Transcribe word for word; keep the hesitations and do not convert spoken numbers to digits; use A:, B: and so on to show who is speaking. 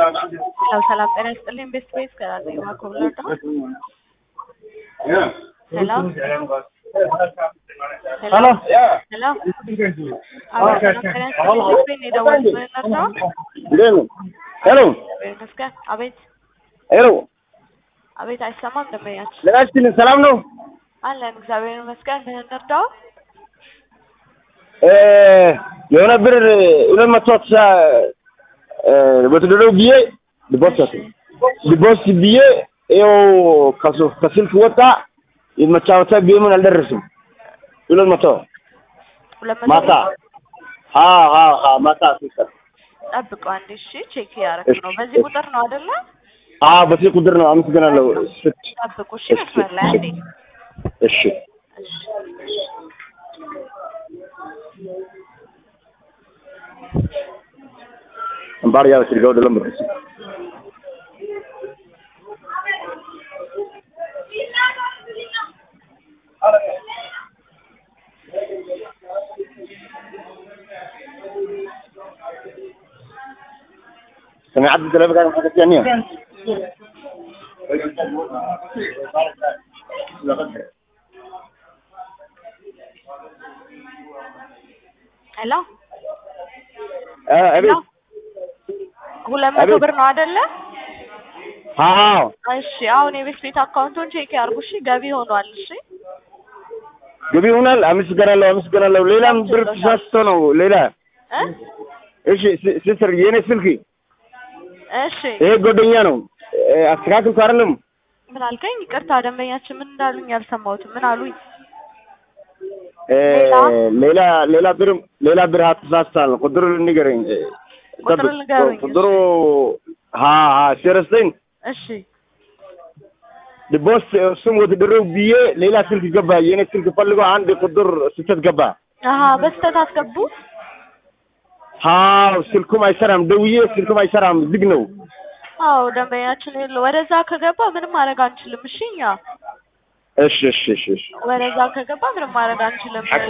A: Hello, salam. Can I spell him best ways? Can I say what cover
B: Yeah.
A: Hello.
B: Hello. Yeah.
A: Hello. Our salam. Can I spell him best way? Need a word for another?
B: Hello. Hello.
A: Nuska. Abid.
B: Hello.
A: Abid, I summoned the match.
B: Let's see. Salam no.
A: Allah, Xavier Nuska. Another?
B: Eh, يونا بر إلى ما توصل بتدرو بيه دبوسة دبوس بيه إيو كسو كسل فوتا إذا تشاوتا بيه من الدرسم إلى ما تو ماتا ها ها ها ماتا سيسر
A: أبقى عندي شيء شيء يارك إنه بس يقدر نادر لا
B: آه بس يقدر نعم سكنا لو ست
A: أبقى شيء مثلا لا عندي
B: إيش Ambar ya sirgau dalam bersih. Kami ada dalam kan kerjanya.
A: Hello.
B: Eh, Abi.
A: ولا ما كبر نادل
B: ها
A: እሺ አሁን የቤት ቤት አካውንቱን ቼክ ያርጉ እሺ ገቢ ሆኗል እሺ
B: ገቢ ሆኗል አመስገናለሁ አመስገናለሁ ሌላም ብር ተሳስቶ ነው ሌላ
A: እ
B: እሺ ሲስተር የኔ ስልክ
A: እሺ
B: ይሄ ጎደኛ ነው አስተካክል ካርለም
A: ምን አልከኝ ይቅርታ ደንበኛችን ምን እንዳሉኝ ያልሰማሁት ምን አሉኝ
B: ሌላ ሌላ ብር ሌላ ብር ተሳስቷል ቁጥሩ ንገረኝ
A: ቁጥሩ ንገረኝ
B: ቁጥሩ ها ها سيرستين
A: እሺ
B: دبوس ስም ወትድረው ቢዬ ሌላ ስልክ ገባ የኔ ስልክ ፈልጎ አንድ ቁጥር ስተት ገባ
A: አሃ በስተት አስገቡ
B: ሃው ስልኩም አይሰራም ደውዬ ስልኩም አይሰራም ዝግ ነው
A: አዎ ደንበኛችን ወደዛ ከገባ ምንም ማድረግ አንችልም እሺኛ
B: እሺ እሺ እሺ
A: ወደዛ ከገባ ምንም ማድረግ አንችልም